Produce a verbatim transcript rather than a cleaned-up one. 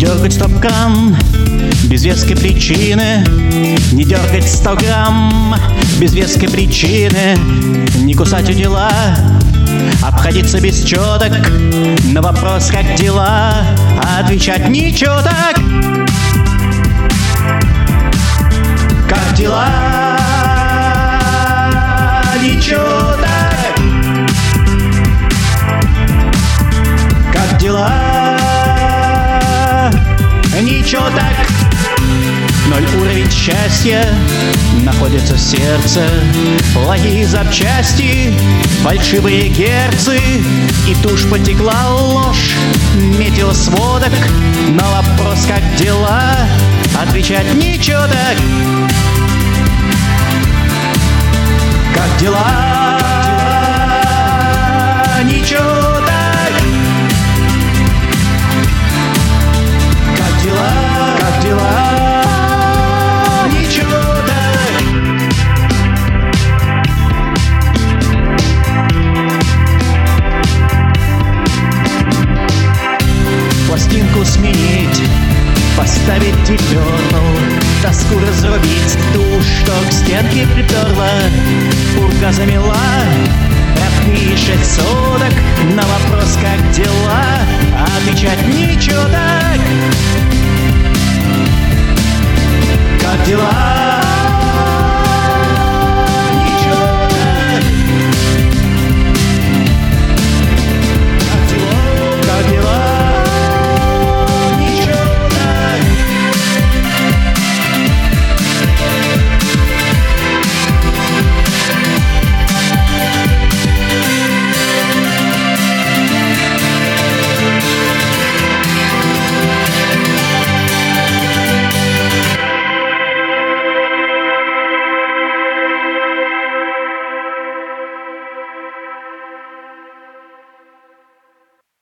дергать стопкам без веской причины, не дергать сто грамм без веской причины, не кусать у дела, обходиться без четок, на вопрос «как дела?» отвечать ничего так. Как дела? Ничего так. Как дела? Ничего так. Ноль уровень счастья находится в сердце, плохие запчасти, фальшивые герцы, и тушь потекла ложь, метил сводок, на вопрос «как дела?» отвечать ничего так. Как дела? Ничего так. Как дела? Как дела? Ничего так. Пластинку сменить, поставить дефертл, доску разрубить, ту, что к стенке приперла, пурга замела, ровнейших соток, на вопрос «как дела?»